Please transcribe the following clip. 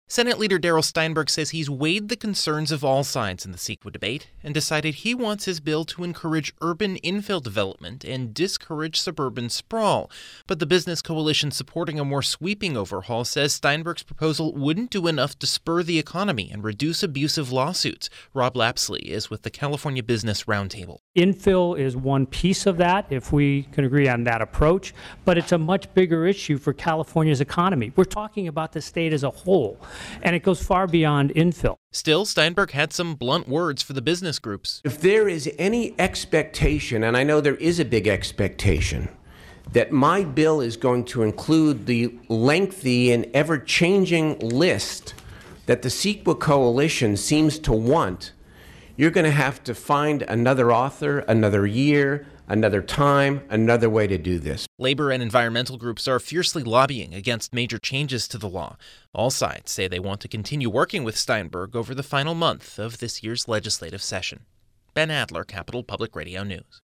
Senate Leader Darrell Steinberg says he's weighed the concerns of all sides in the CEQA debate and decided he wants his bill to encourage urban infill development and discourage suburban sprawl. But the business coalition supporting a more sweeping overhaul says Steinberg's proposal wouldn't do enough to spur the economy and reduce abusive lawsuits. Rob Lapsley is with the California Business Roundtable. Infill is one piece of that, if we can agree on that approach, but it's a much bigger issue for California's economy. We're talking about the state as a whole, and it goes far beyond infill. Still, Steinberg had some blunt words for the business groups. If there is any expectation, and I know there is a big expectation, that my bill is going to include the lengthy and ever-changing list that the CEQA coalition seems to want, you're going to have to find another author, another year, another time, another way to do this. Labor and environmental groups are fiercely lobbying against major changes to the law. All sides say they want to continue working with Steinberg over the final month of this year's legislative session. Ben Adler, Capital Public Radio News.